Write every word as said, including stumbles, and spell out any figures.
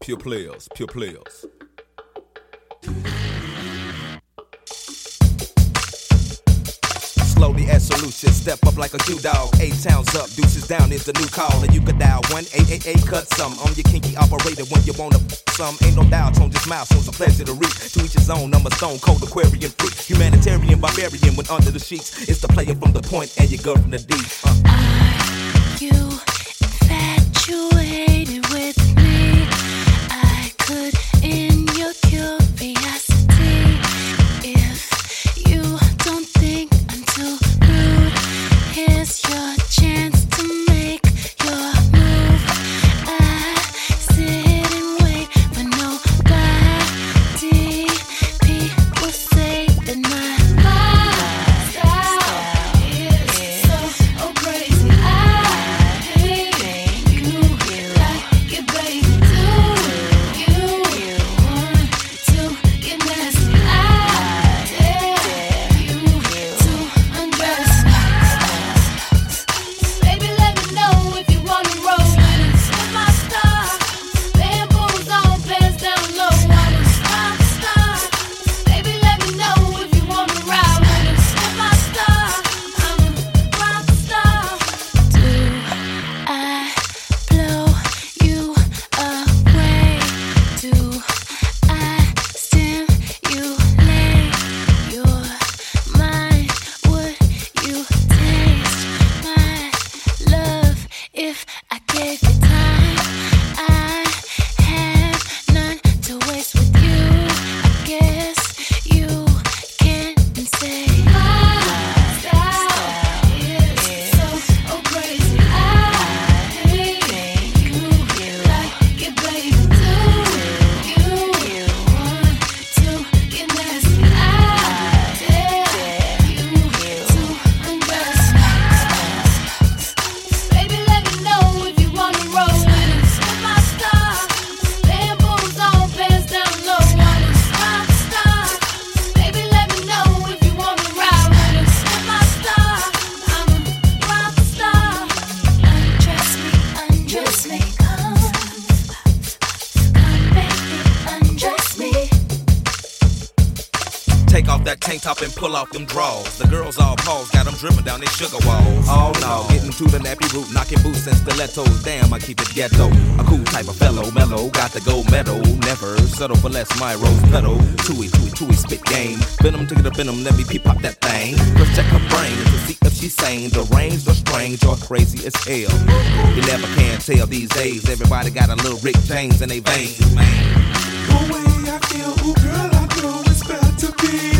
Pure players, pure players. Slowly as solution, step up like a Q-dog. Eight towns up, deuces down is the new call. And you can dial one eight eight eight, cut some. I'm your kinky operator when you wanna some. Ain't no doubt on this mouse, it's a pleasure to reach. To each his own, I'm a stone cold Aquarian freak. Humanitarian barbarian when under the sheets. It's the player from the point and your girl from the deep. Uh. Are you infatuated with me? I could in your curiosity. If you don't think I'm too rude, here's your chance to make your move. I sit and wait for nobody. People say that my lifestyle is so oh crazy. I hate you like it, baby. Do you want to get nasty? I dare you to undress. Baby, let me know if you wanna roll with us. With my star, bamboos on, pants down low. I'm a rock star. Baby, let me know if you wanna ride with us. With my star, I'm a rock star. Do I blow you away? Do I stimulate your mind? Would you taste my love if I gave you time? I have none to waste with you. I guess you can say my style is so oh crazy. I hate you like it, baby. Do you want to get nasty? I dare you to undress. Baby, let me know if you wanna roll with us. With my star, bamboos on, pants down low. I'm a rock star. Baby, let me know if you wanna ride with us. With my star, I'm a rock star. Undress me, undress me, come, come, baby, undress me. Take off that tank top and pull off them drawers. The girls all pause, got them dripping down their sugar walls. Oh no, getting to the nappy root, knocking boots and stilettos. Damn, I keep it ghetto. A cool type of fellow, mellow, got the gold medal. Never settle for less, my rose pedal. Chewy, chewy, chewy, spit game. Venom to the venom, let me peep pop that thing. First check her brain to see if she's sane. The range or strange or crazy as hell. You never can tell these days. Everybody got a little Rick James in their veins, man. The way I feel, ooh girl, I know it's better to be